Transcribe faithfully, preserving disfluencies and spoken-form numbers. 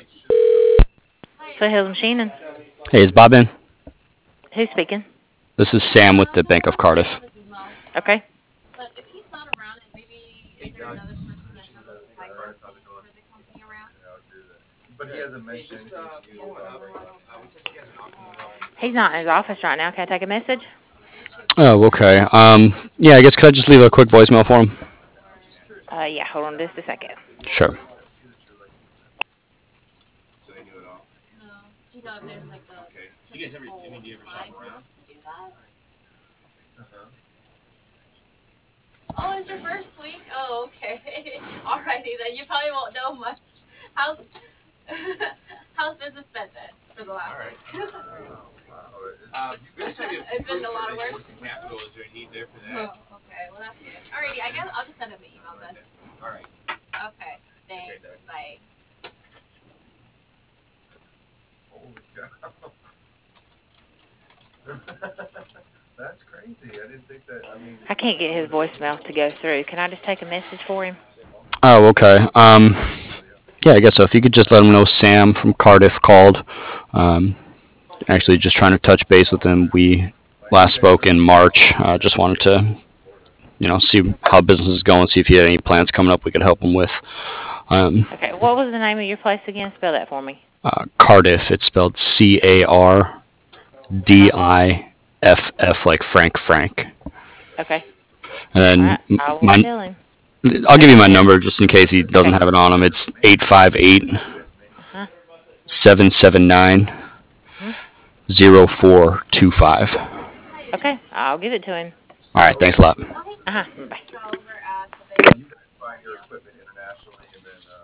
Foothills Machining. Hey, is Bob in? Who's speaking? This is Sam with the Bank of Cardiff. Okay. He's not in his office right now. Can I take a message? Oh, okay. Um, yeah, I guess could I just leave a quick voicemail for him? Uh, yeah, hold on just a second. Sure. Oh, it's your first week? Oh, okay. Alrighty then. You probably won't know much. How's how's business been then for the last week? It's been a lot of work. Oh, okay. Well, that's good. Alrighty, I guess I'll just send him an email then. Okay. Thanks. Bye. I can't get his voicemail to go through. Can I just take a message for him? Oh, okay. Um, yeah, I guess so. If you could just let him know Sam from Cardiff called. Um, actually, just trying to touch base with him. We last spoke in March. Uh, just wanted to, you know, see how business is going, see if he had any plans coming up we could help him with. Um, Okay. What was the name of your place again? Spell that for me. uh, Cardiff, it's spelled C A R D I F F, like Frank Frank. Okay. And All right. then I will my, tell him. I'll give you my number just in case he doesn't Okay. have it on him. It's eight five eight, Huh? seven seven nine, Hmm? zero four two five. Okay. I'll give it to him. All right, thanks a lot. Uh huh. Bye.